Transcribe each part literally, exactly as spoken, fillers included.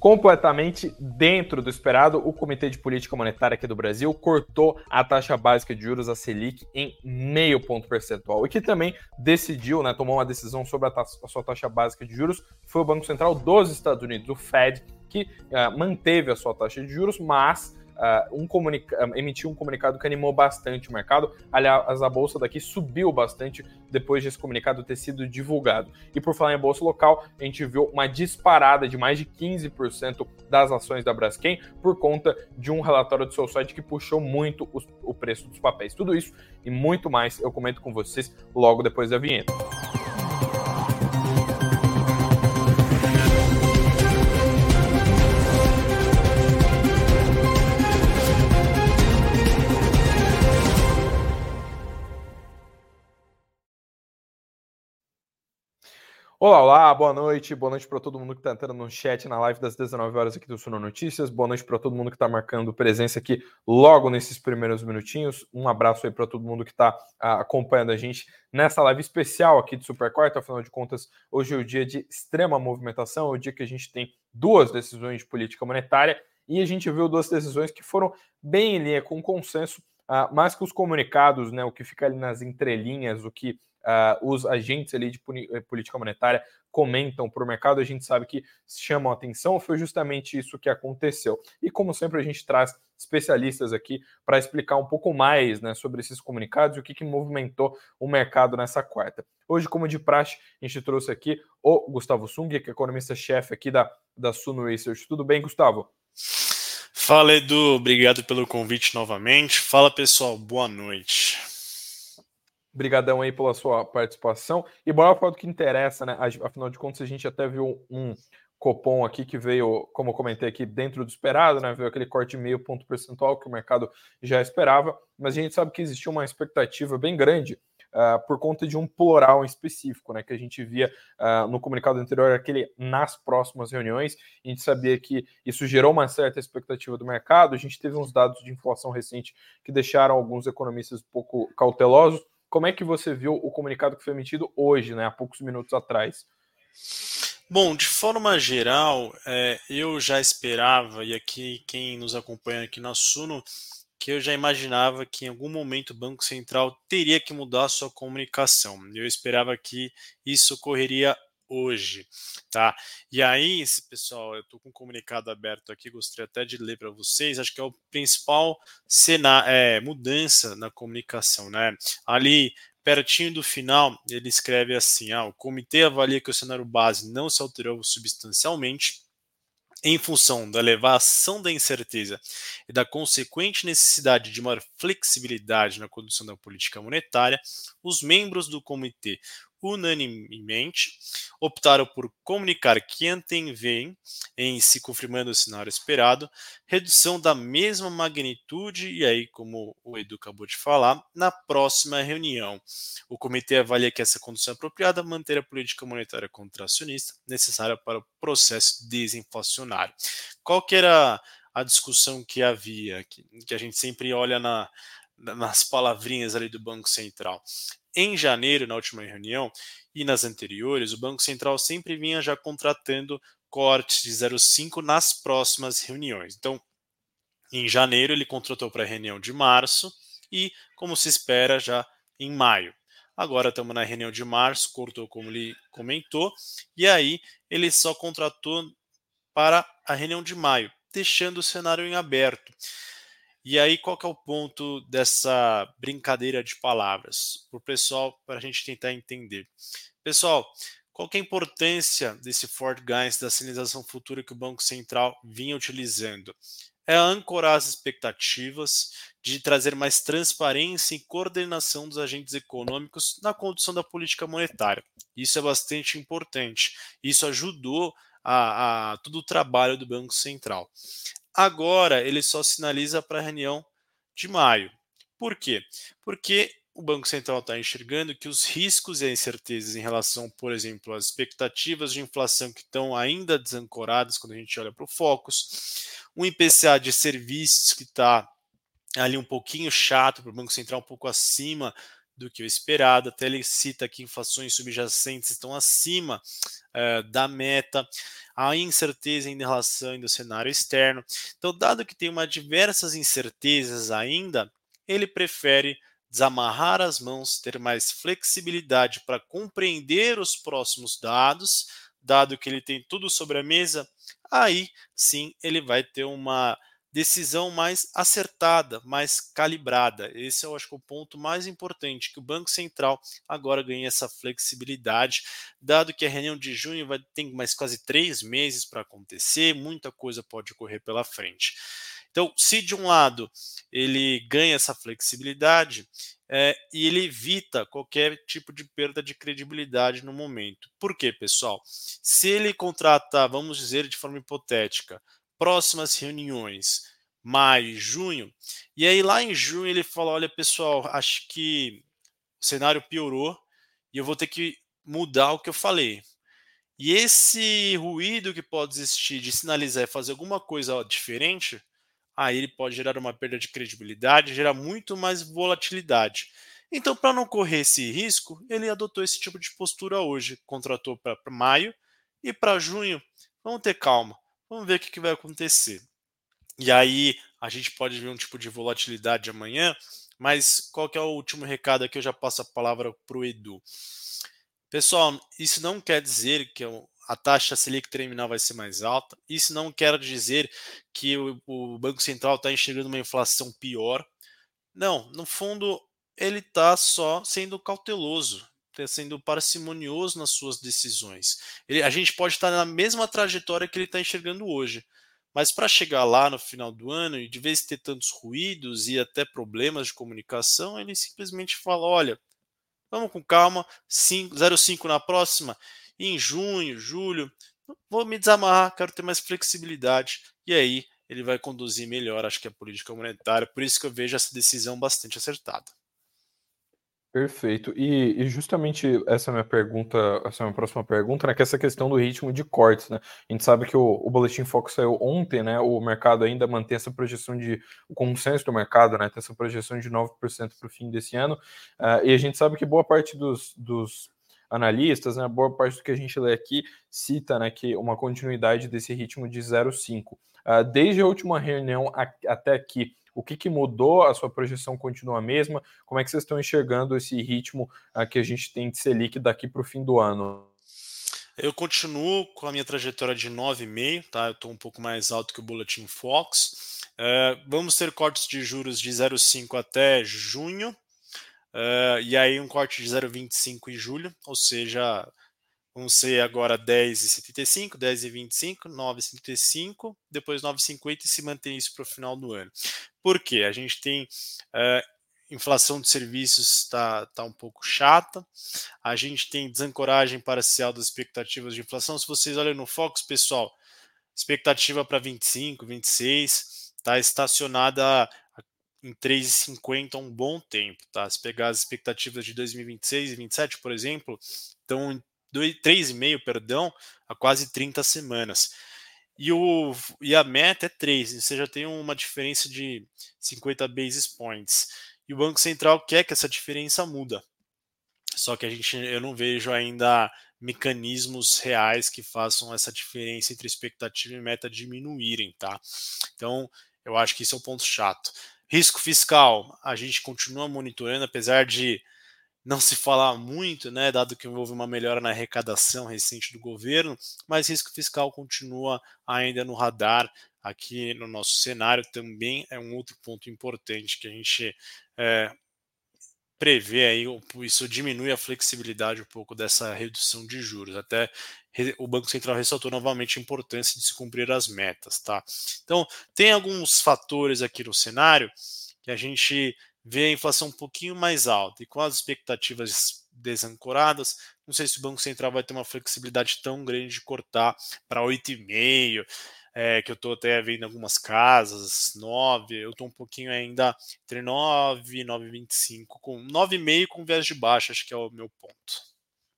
completamente dentro do esperado, o Comitê de Política Monetária aqui do Brasil cortou a taxa básica de juros, a Selic, em meio ponto percentual. E que também decidiu, né, tomou uma decisão sobre a, taxa, a sua taxa básica de juros, foi o Banco Central dos Estados Unidos, o Fed, que uh, manteve a sua taxa de juros, mas Uh, um comunica- emitiu um comunicado que animou bastante o mercado. Aliás, a bolsa daqui subiu bastante depois desse comunicado ter sido divulgado. E por falar em bolsa local, a gente viu uma disparada de mais de quinze por cento das ações da Braskem por conta de um relatório do seu site que puxou muito os, o preço dos papéis. Tudo isso e muito mais eu comento com vocês logo depois da vinheta. Olá, olá, boa noite, boa noite para todo mundo que está entrando no chat na live das dezenove horas aqui do Suno Notícias, boa noite para todo mundo que está marcando presença aqui logo nesses primeiros minutinhos, um abraço aí para todo mundo que está uh, acompanhando a gente nessa live especial aqui de Super Quarta. Afinal de contas, hoje é o dia de extrema movimentação, é o dia que a gente tem duas decisões de política monetária e a gente viu duas decisões que foram bem em linha com o consenso, uh, mais que os comunicados, né, o que fica ali nas entrelinhas, o que Uh, os agentes ali de política monetária comentam para o mercado, a gente sabe que chamam a atenção, foi justamente isso que aconteceu. E como sempre a gente traz especialistas aqui para explicar um pouco mais, né, sobre esses comunicados e o que, que movimentou o mercado nessa quarta. Hoje, como de praxe, a gente trouxe aqui o Gustavo Sung, que é economista-chefe aqui da, da Suno Research. Tudo bem, Gustavo? Fala, Edu, obrigado pelo convite novamente. Fala, pessoal, boa noite. Obrigadão aí pela sua participação. E bora falar do que interessa, né? Afinal de contas, a gente até viu um Copom aqui que veio, como eu comentei aqui, dentro do esperado, né? Veio aquele corte de meio ponto percentual que o mercado já esperava, mas a gente sabe que existia uma expectativa bem grande uh, por conta de um plural em específico, né? Que a gente via uh, no comunicado anterior, aquele nas próximas reuniões. A gente sabia que isso gerou uma certa expectativa do mercado. A gente teve uns dados de inflação recente que deixaram alguns economistas um pouco cautelosos. Como é que você viu o comunicado que foi emitido hoje, né, há poucos minutos atrás? Bom, de forma geral, é, eu já esperava, e aqui quem nos acompanha aqui na Suno, que eu já imaginava que em algum momento o Banco Central teria que mudar a sua comunicação. Eu esperava que isso ocorreria hoje, tá? E aí, pessoal, eu estou com um comunicado aberto aqui, gostaria até de ler para vocês, acho que é o principal cenário, é, mudança na comunicação, né? Ali, pertinho do final, ele escreve assim, ah, o comitê avalia que o cenário base não se alterou substancialmente, em função da elevação da incerteza e da consequente necessidade de maior flexibilidade na condução da política monetária, os membros do comitê unanimemente optaram por comunicar que antevêm, em se confirmando o cenário esperado, redução da mesma magnitude, e aí, como o Edu acabou de falar, na próxima reunião. O comitê avalia que essa condução é apropriada manter a política monetária contracionista necessária para o processo desinflacionário. Qual que era a discussão que havia, que, que a gente sempre olha na, nas palavrinhas ali do Banco Central? Em janeiro, na última reunião, e nas anteriores, o Banco Central sempre vinha já contratando cortes de zero vírgula cinco nas próximas reuniões. Então, em janeiro, ele contratou para a reunião de março e, como se espera, já em maio. Agora estamos na reunião de março, cortou como ele comentou, e aí ele só contratou para a reunião de maio, deixando o cenário em aberto. E aí, qual que é o ponto dessa brincadeira de palavras? Para o pessoal, para a gente tentar entender. Pessoal, qual que é a importância desse forward guidance da sinalização futura que o Banco Central vinha utilizando? É ancorar as expectativas de trazer mais transparência e coordenação dos agentes econômicos na condução da política monetária. Isso é bastante importante. Isso ajudou a, a todo o trabalho do Banco Central. Agora, ele só sinaliza para a reunião de maio. Por quê? Porque o Banco Central está enxergando que os riscos e as incertezas em relação, por exemplo, às expectativas de inflação que estão ainda desancoradas quando a gente olha para o Focus, um I P C A de serviços que está ali um pouquinho chato para o Banco Central, um pouco acima do que o esperado. Até ele cita que inflações subjacentes estão acima uh, da meta. Há incerteza em relação ao cenário externo. Então, dado que tem uma diversas incertezas ainda, ele prefere desamarrar as mãos, ter mais flexibilidade para compreender os próximos dados, dado que ele tem tudo sobre a mesa, aí sim ele vai ter uma decisão mais acertada, mais calibrada. Esse eu acho que é o ponto mais importante, que o Banco Central agora ganha essa flexibilidade, dado que a reunião de junho vai ter mais quase três meses para acontecer, muita coisa pode ocorrer pela frente. Então, se de um lado ele ganha essa flexibilidade, é, e ele evita qualquer tipo de perda de credibilidade no momento. Por quê, pessoal? Se ele contratar, vamos dizer de forma hipotética, próximas reuniões, maio, junho, e aí lá em junho ele fala, olha pessoal, acho que o cenário piorou e eu vou ter que mudar o que eu falei. E esse ruído que pode existir de sinalizar e fazer alguma coisa diferente, aí ele pode gerar uma perda de credibilidade, gerar muito mais volatilidade. Então, para não correr esse risco, ele adotou esse tipo de postura hoje, contratou para maio e para junho, vamos ter calma, vamos ver o que, que vai acontecer. E aí a gente pode ver um tipo de volatilidade amanhã, mas qual que é o último recado aqui? Eu já passo a palavra para o Edu. Pessoal, isso não quer dizer que a taxa Selic terminal vai ser mais alta, isso não quer dizer que o, o Banco Central está enxergando uma inflação pior. Não, no fundo, ele está só sendo cauteloso, tá sendo parcimonioso nas suas decisões. Ele, a gente pode estar na mesma trajetória que ele está enxergando hoje, mas para chegar lá no final do ano, e de vez em ter tantos ruídos e até problemas de comunicação, ele simplesmente fala, olha, vamos com calma, zero vírgula cinco na próxima, e em junho, julho, vou me desamarrar, quero ter mais flexibilidade, e aí ele vai conduzir melhor, acho que a política monetária, por isso que eu vejo essa decisão bastante acertada. Perfeito. E, e justamente essa é a minha pergunta, essa é a minha próxima pergunta, né, que é essa questão do ritmo de cortes, né? A gente sabe que o, o Boletim Focus saiu ontem, né? O mercado ainda mantém essa projeção de, o consenso do mercado, né? Tem essa projeção de nove por cento para o fim desse ano. Uh, e a gente sabe que boa parte dos, dos analistas, né, boa parte do que a gente lê aqui cita, né, que uma continuidade desse ritmo de zero vírgula cinco. Uh, desde a última reunião a, até aqui, o que, que mudou? A sua projeção continua a mesma? Como é que vocês estão enxergando esse ritmo uh, que a gente tem de Selic daqui para o fim do ano? Eu continuo com a minha trajetória de nove vírgula cinco, tá? Eu estou um pouco mais alto que o Boletim Fox. Uh, vamos ter cortes de juros de zero vírgula cinco até junho, uh, e aí um corte de zero vírgula vinte e cinco em julho, ou seja, vão ser agora dez vírgula setenta e cinco, dez vírgula vinte e cinco, nove vírgula setenta e cinco, depois nove vírgula cinquenta e se mantém isso para o final do ano. Por quê? A gente tem uh, inflação de serviços está tá um pouco chata, a gente tem desancoragem parcial das expectativas de inflação. Se vocês olham no Focus, pessoal, expectativa para vinte e cinco, vinte e seis, está estacionada em três vírgula cinquenta há um bom tempo. Tá? Se pegar as expectativas de dois mil e vinte e seis e vinte e sete, por exemplo, estão em três vírgula cinco, perdão, há quase trinta semanas. E, o, e a meta é três, você já tem uma diferença de cinquenta basis points. E o Banco Central quer que essa diferença muda. Só que a gente, eu não vejo ainda mecanismos reais que façam essa diferença entre expectativa e meta diminuírem, tá? Então, eu acho que isso é um ponto chato. Risco fiscal, a gente continua monitorando, apesar de não se falar muito, né, dado que houve uma melhora na arrecadação recente do governo, mas risco fiscal continua ainda no radar aqui no nosso cenário, também é um outro ponto importante que a gente é, prevê aí, isso diminui a flexibilidade um pouco dessa redução de juros, até o Banco Central ressaltou novamente a importância de se cumprir as metas, tá? Então, tem alguns fatores aqui no cenário que a gente vê a inflação um pouquinho mais alta e com as expectativas desancoradas, não sei se o Banco Central vai ter uma flexibilidade tão grande de cortar para oito vírgula cinco, é, que eu estou até vendo algumas casas, nove, eu estou um pouquinho ainda entre nove e nove vírgula vinte e cinco, com nove vírgula cinco com viés de baixa, acho que é o meu ponto.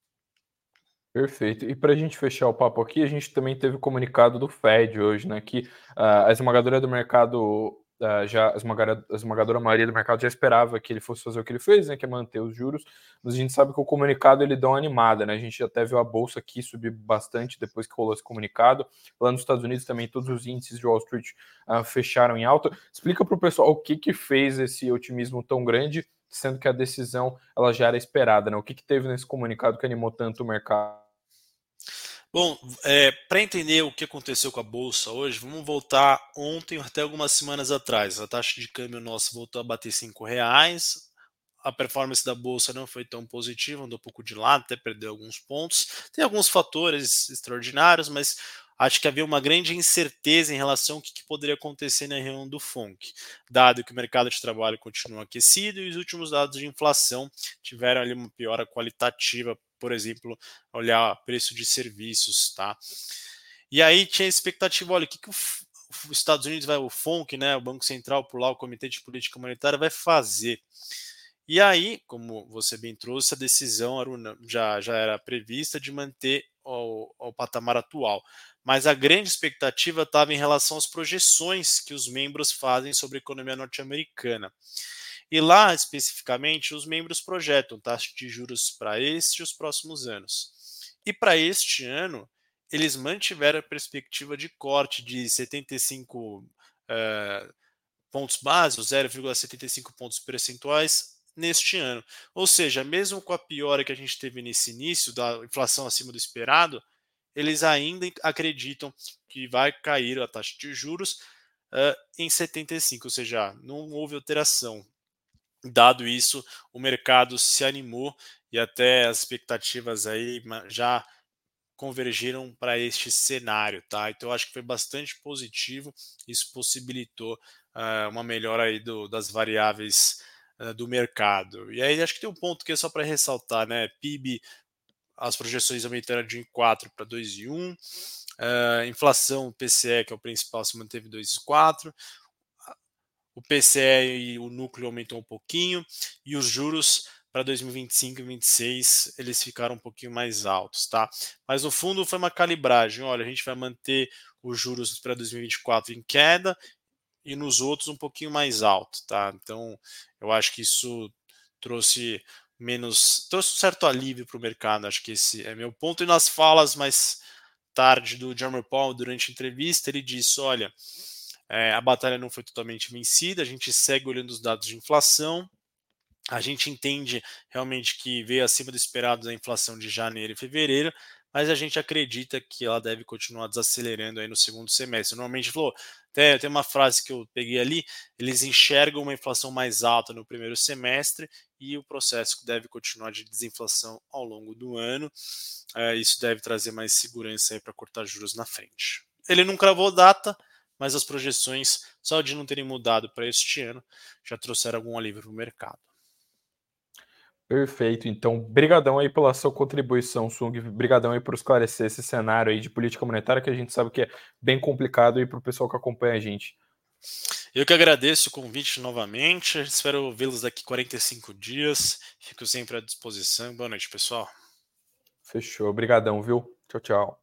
Perfeito. E para a gente fechar o papo aqui, a gente também teve o comunicado do Fed hoje, né? Que uh, a esmagadora do mercado uh, já a esmagadora, a esmagadora maioria do mercado já esperava que ele fosse fazer o que ele fez, né, que é manter os juros, mas a gente sabe que o comunicado ele dá uma animada, né, a gente até viu a bolsa aqui subir bastante depois que rolou esse comunicado. Lá nos Estados Unidos também todos os índices de Wall Street uh, fecharam em alta. Explica para o pessoal o que que fez esse otimismo tão grande, sendo que a decisão ela já era esperada, né? O que que teve nesse comunicado que animou tanto o mercado? Bom, é, para entender o que aconteceu com a Bolsa hoje, vamos voltar ontem até algumas semanas atrás. A taxa de câmbio nossa voltou a bater cinco reais. A performance da Bolsa não foi tão positiva, andou um pouco de lado, até perdeu alguns pontos. Tem alguns fatores extraordinários, mas acho que havia uma grande incerteza em relação ao que, que poderia acontecer na reunião do F O N C, dado que o mercado de trabalho continua aquecido e os últimos dados de inflação tiveram ali uma piora qualitativa, por exemplo, olhar preço de serviços, tá? E aí tinha a expectativa, olha, o que, que o, os Estados Unidos vai, o F O N C, né, o Banco Central, por lá, o Comitê de Política Monetária, vai fazer. E aí, como você bem trouxe, a decisão era, já, já era prevista de manter o, o patamar atual. Mas a grande expectativa estava em relação às projeções que os membros fazem sobre a economia norte-americana. E lá, especificamente, os membros projetam taxa de juros para este e os próximos anos. E para este ano, eles mantiveram a perspectiva de corte de setenta e cinco uh, pontos básicos, zero vírgula setenta e cinco pontos percentuais, neste ano. Ou seja, mesmo com a piora que a gente teve nesse início, da inflação acima do esperado, eles ainda acreditam que vai cair a taxa de juros uh, em setenta e cinco, ou seja, não houve alteração. Dado isso, o mercado se animou e até as expectativas aí já convergiram para este cenário, tá? Então eu acho que foi bastante positivo, isso possibilitou uh, uma melhora aí do, das variáveis uh, do mercado. E aí acho que tem um ponto que é só para ressaltar, né? P I B, as projeções aumentaram de um vírgula quatro para dois vírgula um, uh, inflação, P C E, que é o principal, se manteve dois vírgula quatro, o P C E e o núcleo aumentou um pouquinho, e os juros para dois mil e vinte e cinco e vinte e seis eles ficaram um pouquinho mais altos, tá? Mas no fundo foi uma calibragem, olha, a gente vai manter os juros para dois mil e vinte e quatro em queda e nos outros um pouquinho mais alto, tá? Então eu acho que isso trouxe menos, trouxe um certo alívio para o mercado, acho que esse é meu ponto. E nas falas mais tarde do Jerome Powell durante a entrevista, ele disse, olha, é, a batalha não foi totalmente vencida, a gente segue olhando os dados de inflação, a gente entende realmente que veio acima do esperado da inflação de janeiro e fevereiro, mas a gente acredita que ela deve continuar desacelerando aí no segundo semestre. Normalmente falou, tem, tem uma frase que eu peguei ali, eles enxergam uma inflação mais alta no primeiro semestre e o processo deve continuar de desinflação ao longo do ano. É, isso deve trazer mais segurança para cortar juros na frente. Ele não cravou data, mas as projeções, só de não terem mudado para este ano, já trouxeram algum alívio para o mercado. Perfeito, então, brigadão aí pela sua contribuição, Sung, brigadão aí por esclarecer esse cenário aí de política monetária, que a gente sabe que é bem complicado aí para o pessoal que acompanha a gente. Eu que agradeço o convite novamente, espero vê-los daqui quarenta e cinco dias, fico sempre à disposição. Boa noite, pessoal. Fechou, brigadão, viu? Tchau, tchau.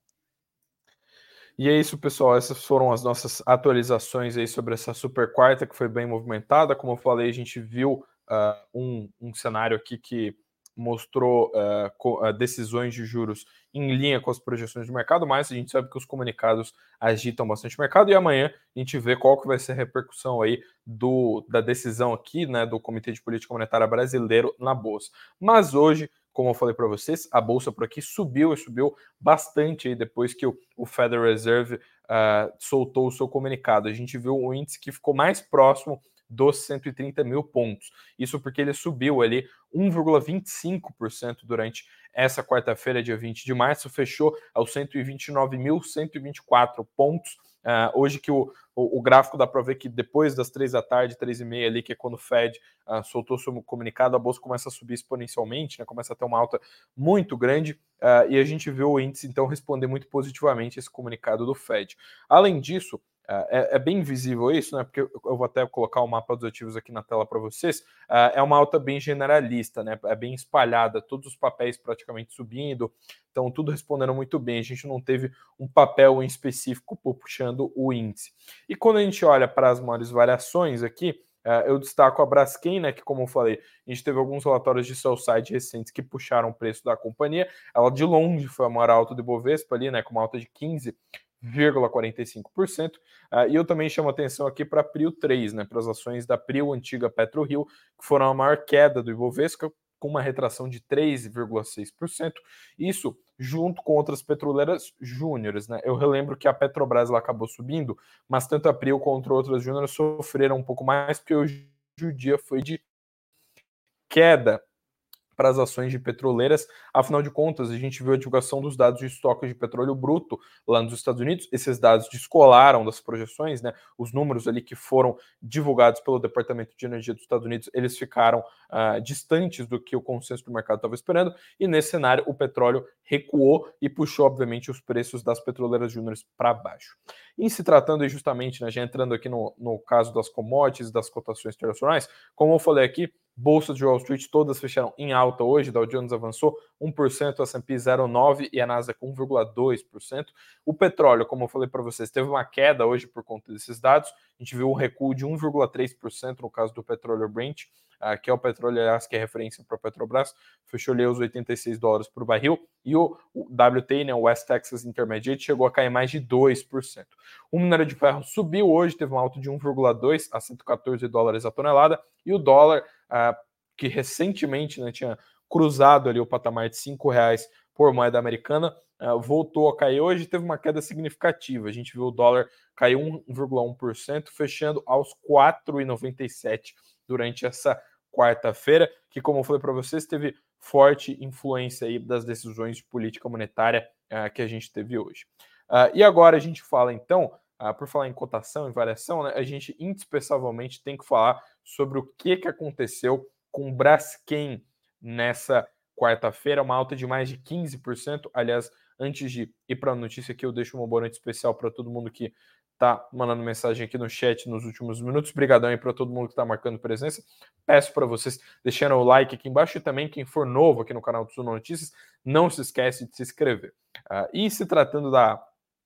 E é isso, pessoal, essas foram as nossas atualizações aí sobre essa super quarta, que foi bem movimentada. Como eu falei, a gente viu uh, um, um cenário aqui que mostrou uh, decisões de juros em linha com as projeções do mercado, mas a gente sabe que os comunicados agitam bastante o mercado, e amanhã a gente vê qual que vai ser a repercussão aí do, da decisão aqui, né, do Comitê de Política Monetária Brasileiro na Bolsa. Mas hoje, como eu falei para vocês, a Bolsa por aqui subiu e subiu bastante aí depois que o, o Federal Reserve uh, soltou o seu comunicado. A gente viu um índice que ficou mais próximo dos cento e trinta mil pontos. Isso porque ele subiu ali um vírgula vinte e cinco por cento durante essa quarta-feira, dia vinte de março, fechou aos cento e vinte e nove mil cento e vinte e quatro pontos. Uh, hoje que o, o, o gráfico dá para ver que depois das três da tarde, três e meia ali, que é quando o Fed uh, soltou seu comunicado, a bolsa começa a subir exponencialmente, né, começa a ter uma alta muito grande, uh, e a gente viu o índice então responder muito positivamente esse comunicado do Fed. Além disso, É, é bem visível isso, né? Porque eu vou até colocar o mapa dos ativos aqui na tela para vocês. É uma alta bem generalista, né? É bem espalhada, todos os papéis praticamente subindo, então tudo respondendo muito bem. A gente não teve um papel em específico puxando o índice. E quando a gente olha para as maiores variações aqui, eu destaco a Braskem, né? Que, como eu falei, a gente teve alguns relatórios de sell-side recentes que puxaram o preço da companhia. Ela de longe foi a maior alta do Ibovespa ali, né? Com uma alta de quinze vírgula quarenta e cinco por cento. Uh, e eu também chamo atenção aqui para a Prio três, né, para as ações da Prio, antiga PetroRio, que foram a maior queda do Ibovespa, com uma retração de três vírgula seis por cento. Isso junto com outras petroleiras júniores, né? Eu relembro que a Petrobras ela acabou subindo, mas tanto a Prio quanto outras júniores sofreram um pouco mais, porque hoje o dia foi de queda para as ações de petroleiras. Afinal de contas, a gente viu a divulgação dos dados de estoque de petróleo bruto lá nos Estados Unidos. Esses dados descolaram das projeções, né? Os números ali que foram divulgados pelo Departamento de Energia dos Estados Unidos, eles ficaram uh, distantes do que o consenso do mercado estava esperando, e nesse cenário o petróleo recuou e puxou, obviamente, os preços das petroleiras júniores para baixo. Em se tratando justamente, né, já entrando aqui no, no caso das commodities, das cotações internacionais, como eu falei aqui, bolsas de Wall Street todas fecharam em alta hoje, Dow Jones avançou um por cento, a S and P zero vírgula nove por cento e a Nasdaq um vírgula dois por cento. O petróleo, como eu falei para vocês, teve uma queda hoje por conta desses dados. A gente viu um recuo de um vírgula três por cento no caso do petróleo Brent, uh, que é o petróleo, aliás, que é referência para a Petrobras, fechou ali os oitenta e seis dólares por barril, e o, o W T, né, o West Texas Intermediate, chegou a cair mais de dois por cento. O minério de ferro subiu hoje, teve uma alta de um vírgula dois por cento a cento e quatorze dólares a tonelada, e o dólar, uh, que recentemente, né, tinha cruzado ali o patamar de cinco reais por moeda americana, uh, voltou a cair hoje, teve uma queda significativa. A gente viu o dólar cair um vírgula um por cento, fechando aos quatro reais e noventa e sete centavos durante essa quarta-feira, que, como eu falei para vocês, teve forte influência aí das decisões de política monetária uh, que a gente teve hoje. Uh, e agora a gente fala, então, uh, por falar em cotação e variação, né, a gente indispensavelmente tem que falar sobre o que, que aconteceu com o Braskem nessa quarta-feira, uma alta de mais de quinze por cento. Aliás, antes de ir para a notícia aqui, eu deixo uma boa noite especial para todo mundo que está mandando mensagem aqui no chat nos últimos minutos. Obrigadão aí para todo mundo que está marcando presença. Peço para vocês deixarem o like aqui embaixo, e também quem for novo aqui no canal do Suno Notícias, não se esquece de se inscrever. Uh, e se tratando da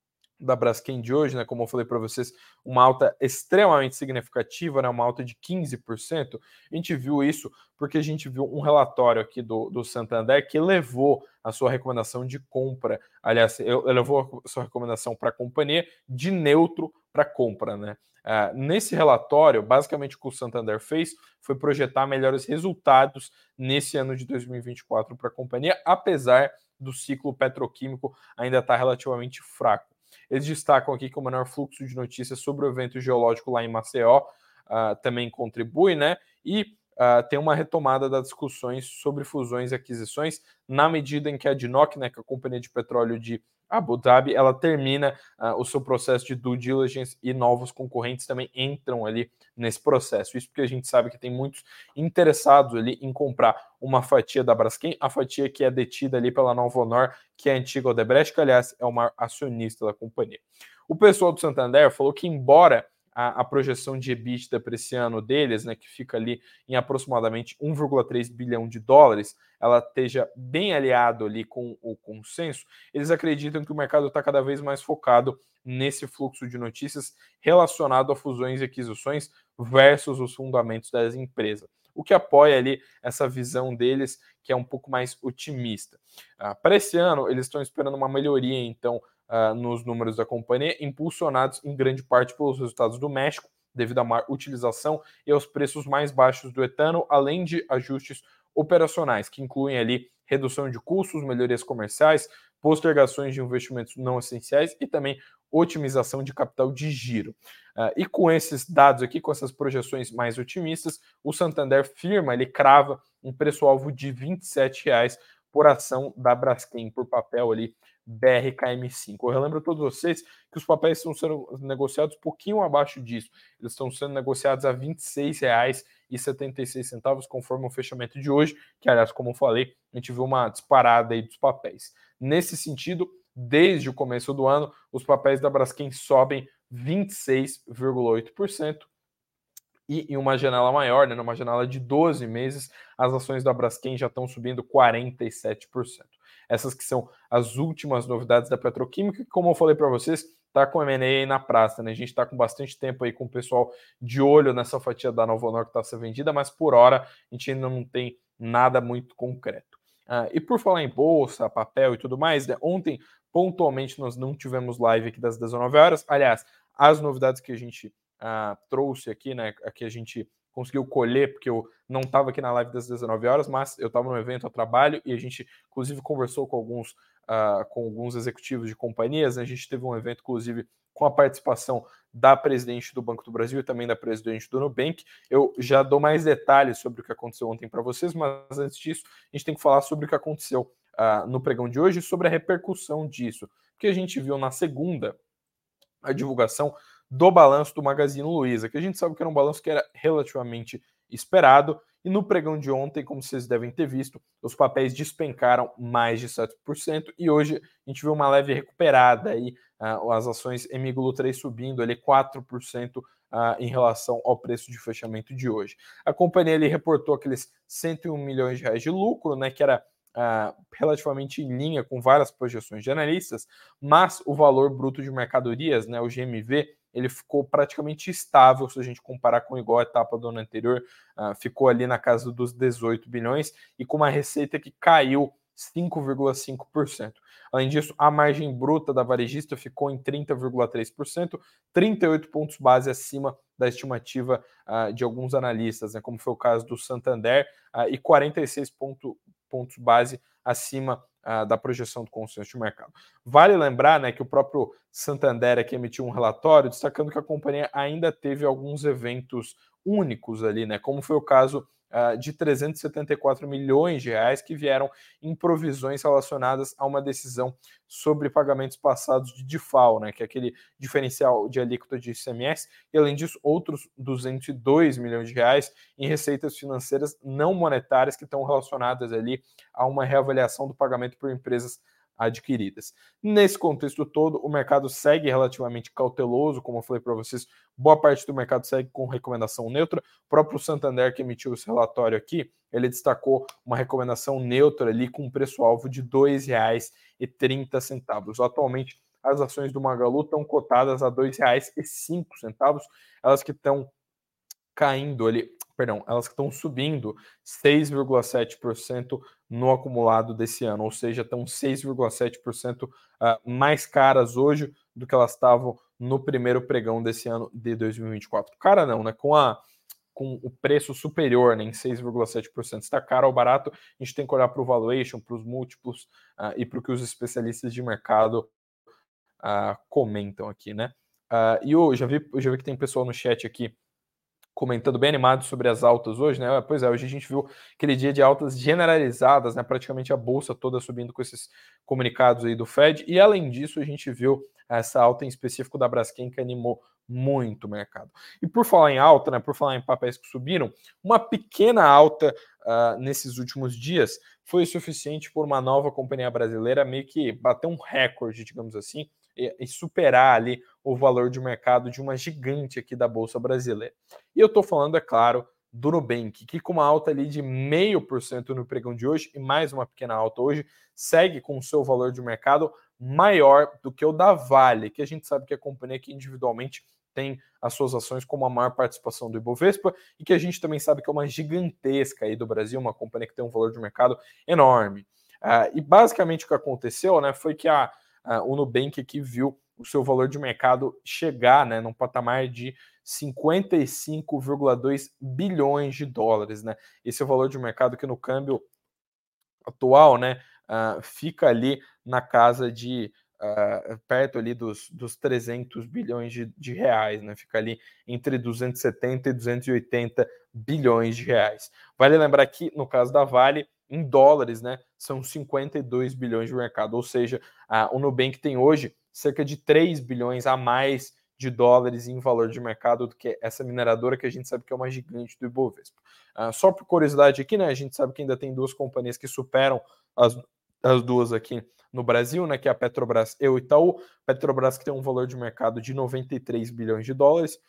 da Braskem de hoje, né, como eu falei para vocês, uma alta extremamente significativa, né, uma alta de quinze por cento. A gente viu isso porque a gente viu um relatório aqui do, do Santander que elevou a sua recomendação de compra, aliás, elevou a sua recomendação para a companhia de neutro para compra, né? Uh, nesse relatório, basicamente o que o Santander fez foi projetar melhores resultados nesse ano de dois mil e vinte e quatro para a companhia, apesar do ciclo petroquímico ainda estar relativamente fraco. Eles destacam aqui que o menor fluxo de notícias sobre o evento geológico lá em Maceió uh, também contribui, né? E uh, tem uma retomada das discussões sobre fusões e aquisições, na medida em que a D N O C, né, que é a companhia de petróleo de Abu Dhabi, ela termina uh, o seu processo de due diligence e novos concorrentes também entram ali nesse processo. Isso porque a gente sabe que tem muitos interessados ali em comprar uma fatia da Braskem, a fatia que é detida ali pela Nova Honor, que é a antiga Odebrecht, que aliás é uma acionista da companhia. O pessoal do Santander falou que, embora a, a projeção de EBITDA para esse ano deles, né, que fica ali em aproximadamente um vírgula três bilhão de dólares, ela esteja bem aliado ali com o consenso, eles acreditam que o mercado está cada vez mais focado nesse fluxo de notícias relacionado a fusões e aquisições versus os fundamentos das empresas, o que apoia ali essa visão deles, que é um pouco mais otimista. Uh, para esse ano, eles estão esperando uma melhoria, então, uh, nos números da companhia, impulsionados em grande parte pelos resultados do México, devido à maior utilização e aos preços mais baixos do etano, além de ajustes operacionais, que incluem ali redução de custos, melhorias comerciais, postergações de investimentos não essenciais e também otimização de capital de giro. Uh, e com esses dados aqui, com essas projeções mais otimistas, o Santander firma, ele crava um preço-alvo de vinte e sete reais por ação da Braskem, por papel ali B R K M cinco. Eu relembro a todos vocês que os papéis estão sendo negociados um pouquinho abaixo disso. Eles estão sendo negociados a vinte e seis reais e setenta e seis centavos, conforme o fechamento de hoje, que, aliás, como eu falei, a gente viu uma disparada aí dos papéis. Nesse sentido, desde o começo do ano, os papéis da Braskem sobem vinte e seis vírgula oito por cento. E em uma janela maior, né, numa janela de doze meses, as ações da Braskem já estão subindo quarenta e sete por cento. Essas que são as últimas novidades da petroquímica, que, como eu falei para vocês, está com o M and A aí na praça, né? A gente está com bastante tempo aí com o pessoal de olho nessa fatia da Novonor que está sendo vendida, mas por hora a gente ainda não tem nada muito concreto. Ah, e por falar em bolsa, papel e tudo mais, né, ontem, pontualmente, nós não tivemos live aqui das dezenove horas. Aliás, as novidades que a gente Uh, trouxe aqui, né, que a gente conseguiu colher, porque eu não estava aqui na live das dezenove horas, mas eu estava no evento a trabalho e a gente, inclusive, conversou com alguns, uh, com alguns executivos de companhias, né? A gente teve um evento, inclusive, com a participação da presidente do Banco do Brasil e também da presidente do Nubank. Eu já dou mais detalhes sobre o que aconteceu ontem para vocês, mas antes disso, a gente tem que falar sobre o que aconteceu uh, no pregão de hoje e sobre a repercussão disso, porque a gente viu na segunda a divulgação do balanço do Magazine Luiza, que a gente sabe que era um balanço que era relativamente esperado, e no pregão de ontem, como vocês devem ter visto, os papéis despencaram mais de sete por cento, e hoje a gente viu uma leve recuperada aí, uh, as ações M G L U três subindo ali quatro por cento uh, em relação ao preço de fechamento de hoje. A companhia ali reportou aqueles cento e um milhões de reais de lucro, né, que era Uh, relativamente em linha com várias projeções de analistas, mas o valor bruto de mercadorias, né, o G M V, ele ficou praticamente estável se a gente comparar com igual a etapa do ano anterior, uh, ficou ali na casa dos dezoito bilhões e com uma receita que caiu cinco vírgula cinco por cento. Além disso, a margem bruta da varejista ficou em trinta vírgula três por cento, trinta e oito pontos base acima da estimativa uh, de alguns analistas, né, como foi o caso do Santander, uh, e quarenta e seis pontos pontos base acima uh, da projeção do consenso de mercado. Vale lembrar, né, que o próprio Santander aqui emitiu um relatório destacando que a companhia ainda teve alguns eventos únicos ali, né, como foi o caso uh, de trezentos e setenta e quatro milhões de reais que vieram em provisões relacionadas a uma decisão sobre pagamentos passados de D I F A L, né, que é aquele diferencial de alíquota de I C M S, e além disso, outros duzentos e dois milhões de reais em receitas financeiras não monetárias que estão relacionadas ali a uma reavaliação do pagamento por empresas adquiridas. Nesse contexto todo, o mercado segue relativamente cauteloso, como eu falei para vocês, boa parte do mercado segue com recomendação neutra. O próprio Santander, que emitiu esse relatório aqui, ele destacou uma recomendação neutra ali com um preço-alvo de dois reais e trinta centavos. Atualmente, as ações do Magalu estão cotadas a dois reais e cinco centavos, elas que estão caindo ali, perdão, elas que estão subindo seis vírgula sete por cento no acumulado desse ano, ou seja, estão seis vírgula sete por cento uh, mais caras hoje do que elas estavam no primeiro pregão desse ano de dois mil e vinte e quatro. Cara, não, né? Com a com o preço superior, né, em seis vírgula sete por cento. Está caro ou barato, a gente tem que olhar para o valuation, para os múltiplos uh, e para o que os especialistas de mercado uh, comentam aqui, né? Uh, e eu já, vi, eu já vi que tem pessoal no chat aqui comentando bem animado sobre as altas hoje, né? Pois é, hoje a gente viu aquele dia de altas generalizadas, né? Praticamente a bolsa toda subindo com esses comunicados aí do Fed, e além disso a gente viu essa alta em específico da Braskem que animou muito o mercado. E por falar em alta, né? Por falar em papéis que subiram, uma pequena alta uh, nesses últimos dias foi suficiente por uma nova companhia brasileira meio que bater um recorde, digamos assim, e superar ali o valor de mercado de uma gigante aqui da Bolsa Brasileira. E eu estou falando, é claro, do Nubank, que com uma alta ali de zero vírgula cinco por cento no pregão de hoje e mais uma pequena alta hoje, segue com o seu valor de mercado maior do que o da Vale, que a gente sabe que é a companhia que individualmente tem as suas ações como a maior participação do Ibovespa e que a gente também sabe que é uma gigantesca aí do Brasil, uma companhia que tem um valor de mercado enorme. Uh, e basicamente o que aconteceu, né, foi que a Uh, o Nubank aqui viu o seu valor de mercado chegar, né, num patamar de cinquenta e cinco vírgula dois bilhões de dólares, né? Esse é o valor de mercado que no câmbio atual, né, uh, fica ali na casa de uh, perto ali dos, dos trezentos bilhões de, de reais, né? Fica ali entre duzentos e setenta e duzentos e oitenta bilhões de reais. Vale lembrar que no caso da Vale, em dólares, né, são cinquenta e dois bilhões de mercado, ou seja, uh, o Nubank tem hoje cerca de três bilhões a mais de dólares em valor de mercado do que essa mineradora que a gente sabe que é uma gigante do Ibovespa. Uh, só por curiosidade aqui, né, a gente sabe que ainda tem duas companhias que superam as, as duas aqui no Brasil, né, que é a Petrobras e o Itaú. Petrobras que tem um valor de mercado de noventa e três bilhões de dólares,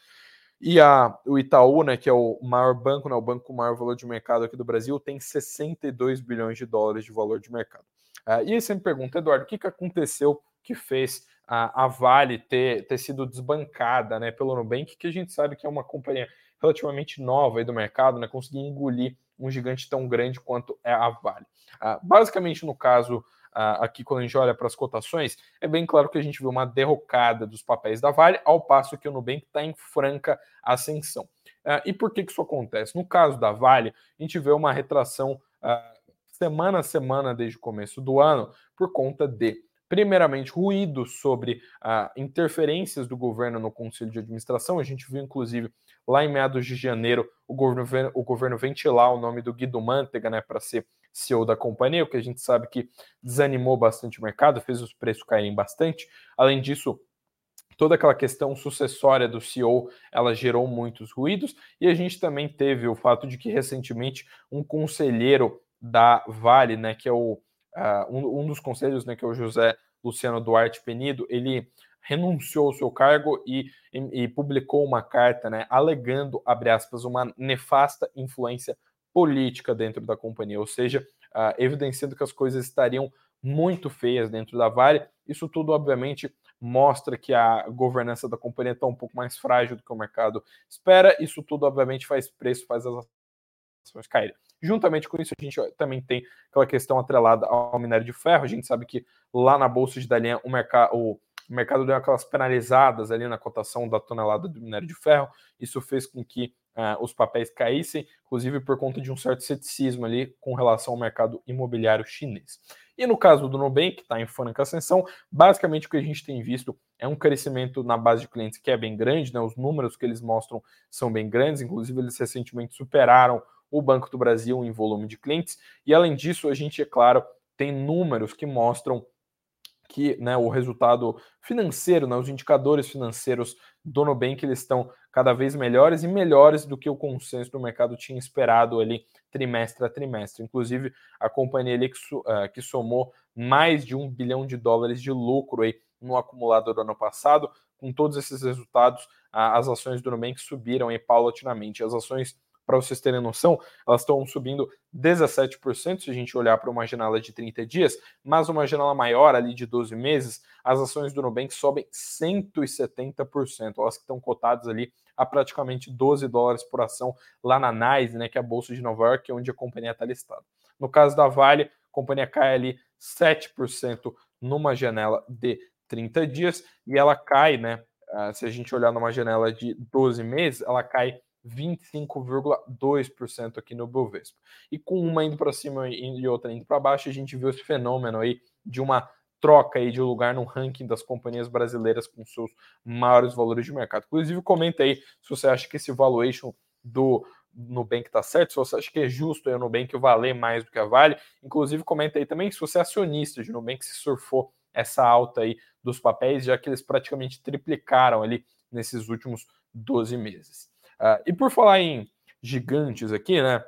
e a, o Itaú, né, que é o maior banco, né, o banco com o maior valor de mercado aqui do Brasil, tem sessenta e dois bilhões de dólares de valor de mercado. Uh, e aí você me pergunta, Eduardo, o que, que aconteceu que fez a, a Vale ter, ter sido desbancada, né, pelo Nubank, que a gente sabe que é uma companhia relativamente nova aí do mercado, né, conseguir engolir um gigante tão grande quanto é a Vale. Uh, basicamente, no caso, uh, aqui quando a gente olha para as cotações, é bem claro que a gente viu uma derrocada dos papéis da Vale, ao passo que o Nubank está em franca ascensão. Uh, e por que, que isso acontece? No caso da Vale, a gente vê uma retração uh, semana a semana desde o começo do ano, por conta de, primeiramente, ruídos sobre uh, interferências do governo no Conselho de Administração. A gente viu, inclusive, lá em meados de janeiro, o governo, o governo ventilar o nome do Guido Mantega, né, para ser C E O da companhia, o que a gente sabe que desanimou bastante o mercado, fez os preços caírem bastante. Além disso, toda aquela questão sucessória do C E O, ela gerou muitos ruídos, e a gente também teve o fato de que, recentemente, um conselheiro da Vale, né, que é o, uh, um, um dos conselhos, né, que é o José Luciano Duarte Penido, ele renunciou ao seu cargo e, e, e publicou uma carta, né, alegando, abre aspas, uma nefasta influência política dentro da companhia, ou seja, uh, evidenciando que as coisas estariam muito feias dentro da Vale. Isso tudo, obviamente, mostra que a governança da companhia está um pouco mais frágil do que o mercado espera. Isso tudo, obviamente, faz preço, faz as ações caírem. Juntamente com isso, a gente também tem aquela questão atrelada ao minério de ferro. A gente sabe que lá na Bolsa de Dalian o, mercado, o mercado deu aquelas penalizadas ali na cotação da tonelada do minério de ferro. Isso fez com que uh, os papéis caíssem, inclusive por conta de um certo ceticismo ali com relação ao mercado imobiliário chinês. E no caso do Nubank, que está em franca ascensão, basicamente o que a gente tem visto é um crescimento na base de clientes que é bem grande, né? Os números que eles mostram são bem grandes, inclusive eles recentemente superaram o Banco do Brasil em volume de clientes, e além disso a gente, é claro, tem números que mostram que, né, o resultado financeiro, né, os indicadores financeiros do Nubank, eles estão cada vez melhores e melhores do que o consenso do mercado tinha esperado ali trimestre a trimestre. Inclusive, a companhia ali que, uh, que somou mais de um bilhão de dólares de lucro aí no acumulado do ano passado. Com todos esses resultados, uh, as ações do Nubank subiram aí paulatinamente. As ações, para vocês terem noção, elas estão subindo dezessete por cento se a gente olhar para uma janela de trinta dias, mas uma janela maior ali de doze meses, as ações do Nubank sobem cento e setenta por cento. Elas que estão cotadas ali a praticamente doze dólares por ação lá na Nasdaq, né, que é a Bolsa de Nova York, onde a companhia está listada. No caso da Vale, a companhia cai ali sete por cento numa janela de trinta dias, e ela cai, né, se a gente olhar numa janela de doze meses, ela cai vinte e cinco vírgula dois por cento aqui no Bovespa. E com uma indo para cima e outra indo para baixo, a gente viu esse fenômeno aí de uma troca aí de lugar no ranking das companhias brasileiras com seus maiores valores de mercado. Inclusive, comenta aí se você acha que esse valuation do Nubank está certo, se você acha que é justo aí o Nubank valer mais do que a Vale. Inclusive, comenta aí também se você é acionista de Nubank, se surfou essa alta aí dos papéis, já que eles praticamente triplicaram ali nesses últimos doze meses. Uh, e por falar em gigantes aqui, né?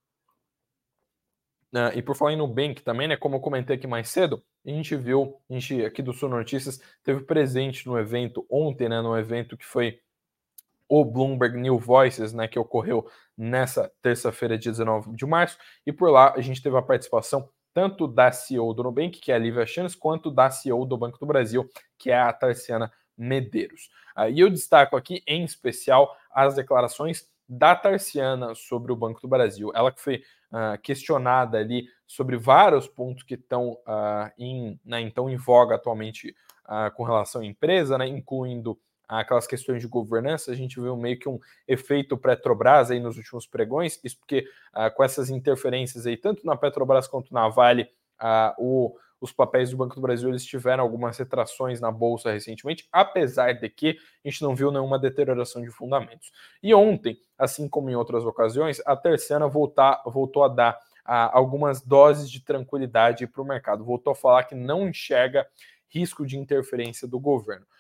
Uh, e por falar em Nubank também, né? Como eu comentei aqui mais cedo, a gente viu, a gente aqui do Suno Notícias teve presente no evento ontem, né? No evento que foi o Bloomberg New Voices, né? Que ocorreu nessa terça-feira, dia dezenove de março, e por lá a gente teve a participação tanto da C E O do Nubank, que é a Lívia Chanes, quanto da C E O do Banco do Brasil, que é a Tarciana Medeiros. Uh, e eu destaco aqui, em especial, as declarações da Tarciana sobre o Banco do Brasil. Ela que foi uh, questionada ali sobre vários pontos que estão uh, em, né, então em voga atualmente uh, com relação à empresa, né, incluindo aquelas questões de governança. A gente viu meio que um efeito Petrobras aí nos últimos pregões, isso porque uh, com essas interferências aí, tanto na Petrobras quanto na Vale, uh, o os papéis do Banco do Brasil eles tiveram algumas retrações na Bolsa recentemente, apesar de que a gente não viu nenhuma deterioração de fundamentos. E ontem, assim como em outras ocasiões, a Tarciana voltar, voltou a dar ah, algumas doses de tranquilidade para o mercado. Voltou a falar que não enxerga risco de interferência do governo.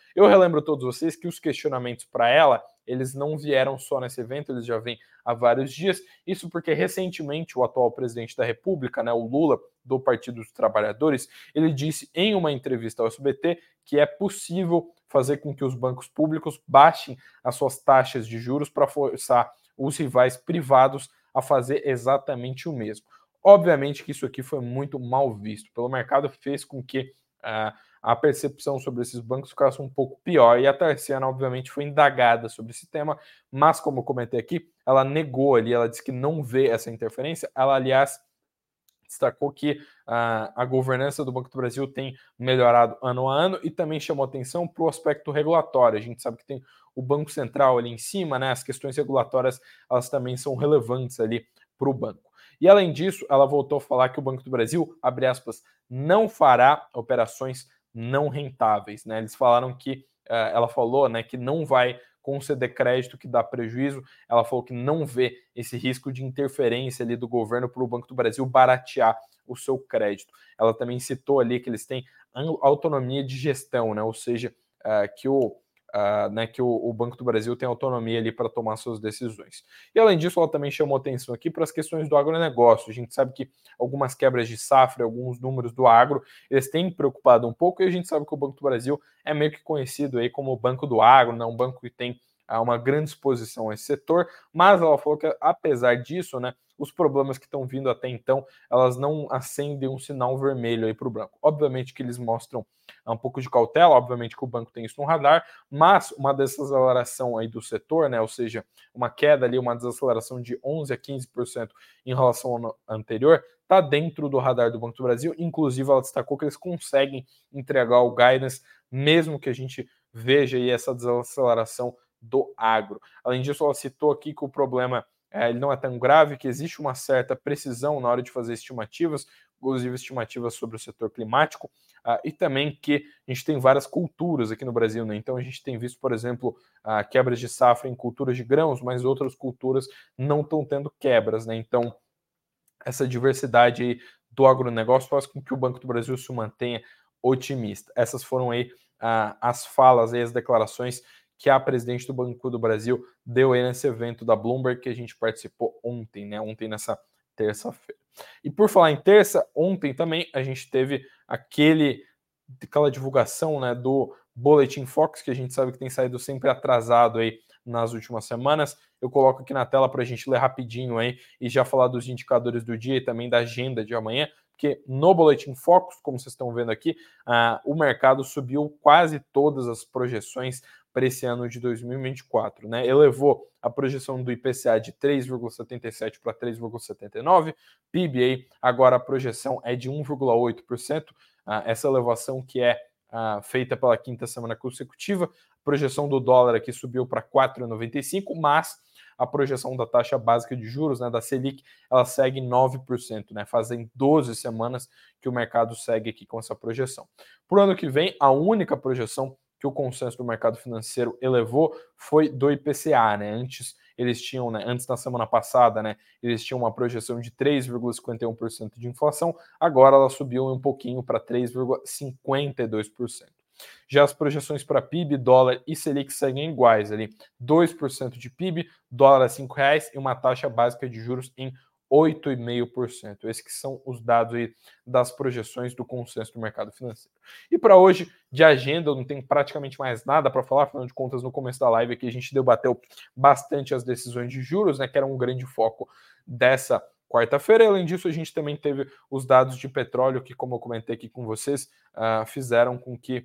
Eu relembro a todos vocês que os questionamentos para ela, eles não vieram só nesse evento, eles já vêm há vários dias. Isso porque recentemente o atual presidente da República, né, o Lula, do Partido dos Trabalhadores, ele disse em uma entrevista ao S B T que é possível fazer com que os bancos públicos baixem as suas taxas de juros para forçar os rivais privados a fazer exatamente o mesmo. Obviamente que isso aqui foi muito mal visto pelo mercado, fez com que uh, a percepção sobre esses bancos ficasse um pouco pior, e a Tarciana obviamente foi indagada sobre esse tema, mas como eu comentei aqui, ela negou ali, ela disse que não vê essa interferência. Ela, aliás, destacou que uh, a governança do Banco do Brasil tem melhorado ano a ano e também chamou atenção para o aspecto regulatório. A gente sabe que tem o Banco Central ali em cima, né? As questões regulatórias, elas também são relevantes ali para o banco. E além disso, ela voltou a falar que o Banco do Brasil, abre aspas, não fará operações não rentáveis, né? Eles falaram que, uh, ela falou, né, que não vai conceder crédito que dá prejuízo. Ela falou que não vê esse risco de interferência ali do governo para o Banco do Brasil baratear o seu crédito. Ela também citou ali que eles têm autonomia de gestão, né? Ou seja, uh, que, o, uh, né, que o, o Banco do Brasil tem autonomia ali para tomar suas decisões. E além disso, ela também chamou atenção aqui para as questões do agronegócio. A gente sabe que algumas quebras de safra, alguns números do agro, eles têm preocupado um pouco, e a gente sabe que o Banco do Brasil é meio que conhecido aí como o Banco do Agro, né? Um banco que tem uh, uma grande exposição a esse setor, mas ela falou que, apesar disso, né, os problemas que estão vindo até então, elas não acendem um sinal vermelho aí para o banco. Obviamente que eles mostram um pouco de cautela, obviamente que o banco tem isso no radar, mas uma desaceleração aí do setor, né, ou seja, uma queda ali, uma desaceleração de onze a quinze por cento em relação ao ano anterior, está dentro do radar do Banco do Brasil. Inclusive, ela destacou que eles conseguem entregar o guidance, mesmo que a gente veja aí essa desaceleração do agro. Além disso, ela citou aqui que o problema é, ele não é tão grave, que existe uma certa precisão na hora de fazer estimativas, inclusive estimativas sobre o setor climático, uh, e também que a gente tem várias culturas aqui no Brasil, né? Então a gente tem visto, por exemplo, uh, quebras de safra em culturas de grãos, mas outras culturas não estão tendo quebras, né? Então essa diversidade aí do agronegócio faz com que o Banco do Brasil se mantenha otimista. Essas foram aí uh, as falas, aí, as declarações que a presidente do Banco do Brasil deu aí nesse evento da Bloomberg que a gente participou ontem, né? Ontem, nessa terça-feira. E por falar em terça, ontem também a gente teve aquele, aquela divulgação, né, do Boletim Fox, que a gente sabe que tem saído sempre atrasado aí nas últimas semanas. Eu coloco aqui na tela para a gente ler rapidinho aí e já falar dos indicadores do dia e também da agenda de amanhã, porque no Boletim Focus, como vocês estão vendo aqui, uh, o mercado subiu quase todas as projeções para esse ano de dois mil e vinte e quatro, né? Elevou a projeção do I P C A de três vírgula setenta e sete para três vírgula setenta e nove, P I B aí, agora a projeção é de um vírgula oito por cento, uh, essa elevação que é uh, feita pela quinta semana consecutiva. A projeção do dólar aqui subiu para quatro vírgula noventa e cinco, mas a projeção da taxa básica de juros, né, da Selic, ela segue nove por cento, né? Fazem doze semanas que o mercado segue aqui com essa projeção. Para o ano que vem, a única projeção que o consenso do mercado financeiro elevou foi do I P C A, né? Antes eles tinham, né, antes na semana passada, né, eles tinham uma projeção de três vírgula cinquenta e um por cento de inflação, agora ela subiu um pouquinho para três vírgula cinquenta e dois por cento. Já as projeções para P I B, dólar e Selic seguem iguais ali, dois por cento de P I B, dólar a cinco reais e uma taxa básica de juros em oito vírgula cinco por cento. Esses que são os dados aí das projeções do consenso do mercado financeiro. E para hoje, de agenda, eu não tenho praticamente mais nada para falar, afinal de contas, no começo da live aqui a gente debateu bastante as decisões de juros, né, que era um grande foco dessa quarta-feira. Além disso, a gente também teve os dados de petróleo que, como eu comentei aqui com vocês, uh, fizeram com que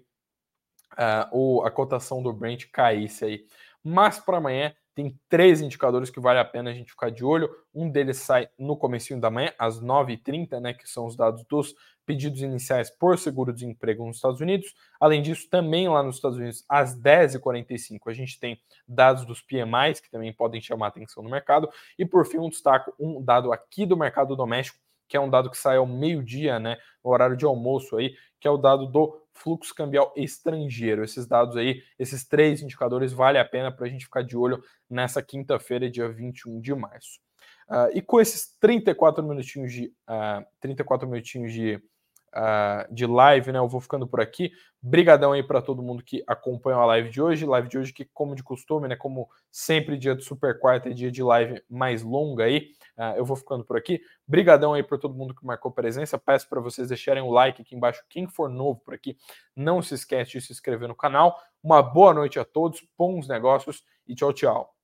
uh, o, a cotação do Brent caísse aí. Mas para amanhã tem três indicadores que vale a pena a gente ficar de olho. Um deles sai no comecinho da manhã, às nove e trinta, né, que são os dados dos pedidos iniciais por seguro-desemprego nos Estados Unidos. Além disso, também lá nos Estados Unidos, às dez e quarenta e cinco, a gente tem dados dos P M Is, que também podem chamar a atenção no mercado. E, por fim, um destaque, um dado aqui do mercado doméstico, que é um dado que sai ao meio-dia, né, no horário de almoço aí, que é o dado do fluxo cambial estrangeiro. Esses dados aí, esses três indicadores, vale a pena para a gente ficar de olho nessa quinta-feira, dia vinte e um de março. Uh, e com esses trinta e quatro minutinhos de, uh, trinta e quatro minutinhos de uh, de live, né? Eu vou ficando por aqui. Brigadão aí para todo mundo que acompanhou a live de hoje. Live de hoje que, como de costume, né? Como sempre, dia do Super Quarta é dia de live mais longa aí. Uh, eu vou ficando por aqui. Brigadão aí para todo mundo que marcou presença. Peço para vocês deixarem o like aqui embaixo. Quem for novo por aqui, não se esquece de se inscrever no canal. Uma boa noite a todos, bons negócios e tchau, tchau.